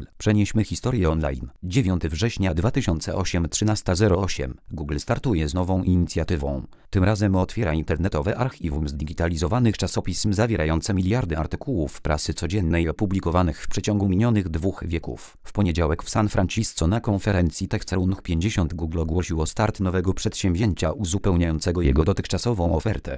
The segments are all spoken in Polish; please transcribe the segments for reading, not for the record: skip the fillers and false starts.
Google. Przenieśmy historię online. 9 września 2008 13:08. Google startuje z nową inicjatywą. Tym razem otwiera internetowe archiwum zdigitalizowanych czasopism zawierające miliardy artykułów prasy codziennej opublikowanych w przeciągu minionych 2 wieków. W poniedziałek w San Francisco na konferencji TechCrunch 50 Google ogłosiło start nowego przedsięwzięcia uzupełniającego jego dotychczasową ofertę.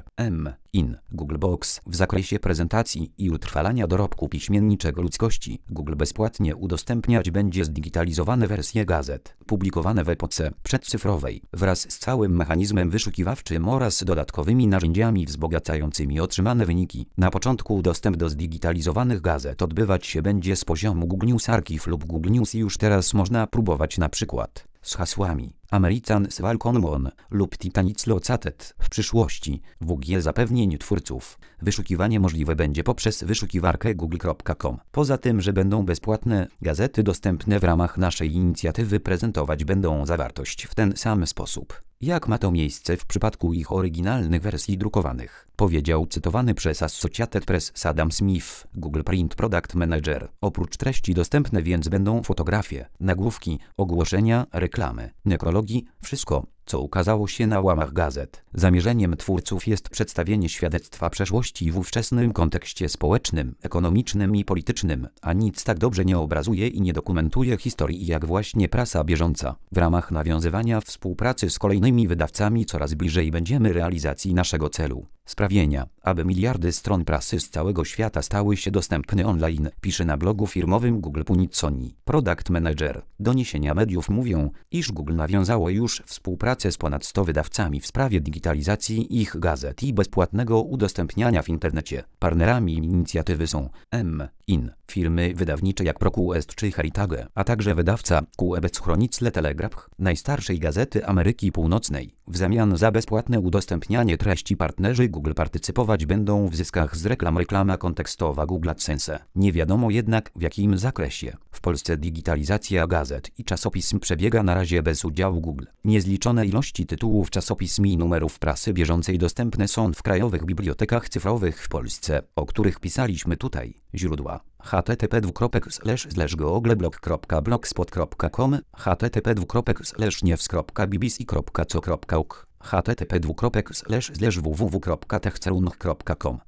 In Google Box w zakresie prezentacji i utrwalania dorobku piśmienniczego ludzkości. Google bezpłatnie udostępniać będzie zdigitalizowane wersje gazet, publikowane w epoce przedcyfrowej, wraz z całym mechanizmem wyszukiwawczym oraz dodatkowymi narzędziami wzbogacającymi otrzymane wyniki. Na początku dostęp do zdigitalizowanych gazet odbywać się będzie z poziomu Google News Archive lub Google News i już teraz można próbować na przykład z hasłami Americans Welcome On lub Titanic Located. W przyszłości WG zapewnień twórców wyszukiwanie możliwe będzie poprzez wyszukiwarkę google.com. Poza tym, że będą bezpłatne, gazety dostępne w ramach naszej inicjatywy prezentować będą zawartość w ten sam sposób, jak ma to miejsce w przypadku ich oryginalnych wersji drukowanych, powiedział cytowany przez Associated Press Adam Smith, Google Print Product Manager. Oprócz treści dostępne więc będą fotografie, nagłówki, ogłoszenia, reklamy, nekrologi, wszystko, co ukazało się na łamach gazet. Zamierzeniem twórców jest przedstawienie świadectwa przeszłości w ówczesnym kontekście społecznym, ekonomicznym i politycznym, a nic tak dobrze nie obrazuje i nie dokumentuje historii jak właśnie prasa bieżąca. W ramach nawiązywania współpracy z kolejnymi wydawcami coraz bliżej będziemy realizacji naszego celu. Sprawienia, aby miliardy stron prasy z całego świata stały się dostępne online, pisze na blogu firmowym Google Puniconi, Product Manager. Doniesienia mediów mówią, iż Google nawiązało już współpracę z ponad 100 wydawcami w sprawie digitalizacji ich gazet i bezpłatnego udostępniania w internecie. Partnerami inicjatywy są In, firmy wydawnicze jak ProQuest czy Heritage, a także wydawca Quebec Chronicle Telegraph, najstarszej gazety Ameryki Północnej. W zamian za bezpłatne udostępnianie treści partnerzy Google partycypować będą w zyskach z reklam. Reklama kontekstowa Google AdSense. Nie wiadomo jednak w jakim zakresie. W Polsce digitalizacja gazet i czasopism przebiega na razie bez udziału Google. Niezliczone ilości tytułów czasopism i numerów prasy bieżącej dostępne są w krajowych bibliotekach cyfrowych w Polsce, o których pisaliśmy tutaj. Źródła: http://googleblock.blogspot.com, http://news.bbc.co.uk, http://www.techcrunch.com